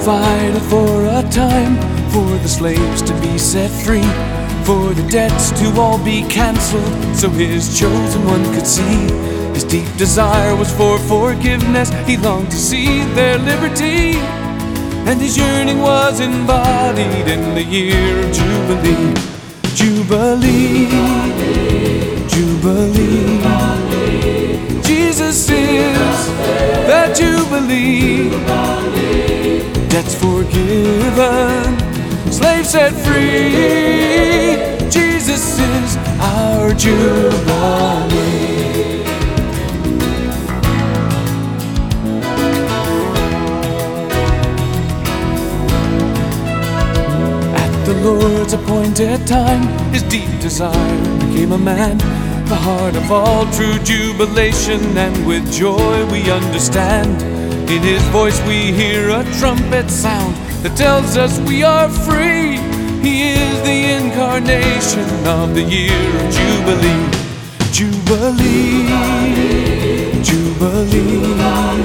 provided for a time for the slaves to be set free, for the debts to all be cancelled, so his chosen one could see. His deep desire was for forgiveness. He longed to see their liberty, and his yearning was embodied in the year of Jubilee. Jubilee, Jubilee, Jesus is that Jubilee. Debts forgiven, slaves set free. Jesus is our Jubilee. At the Lord's appointed time, his deep desire became a man, the heart of all true jubilation, and with joy we understand. In his voice we hear a trumpet sound that tells us we are free. He is the incarnation of the year of Jubilee. Jubilee, Jubilee,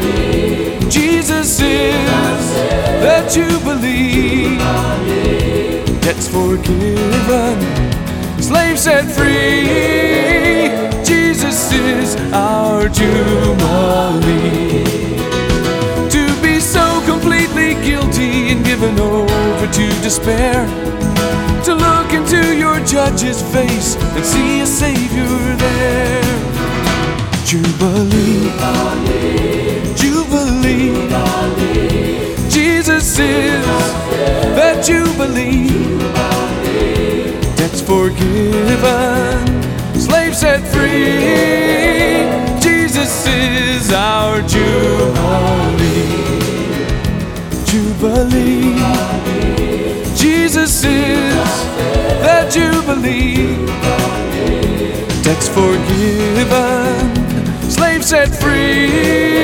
Jesus is the Jubilee. Debts forgiven, slaves set free. Jesus is our Jubilee. To be so completely guilty and given over to despair, to look into your judge's face and see a Savior there. Jubilee, Jubilee, Jesus is that Jubilee. Debts forgiven, slaves set free. Jesus is our Jubilee. Jubilee, Jesus is that Jubilee. Debts forgiven, slaves set free.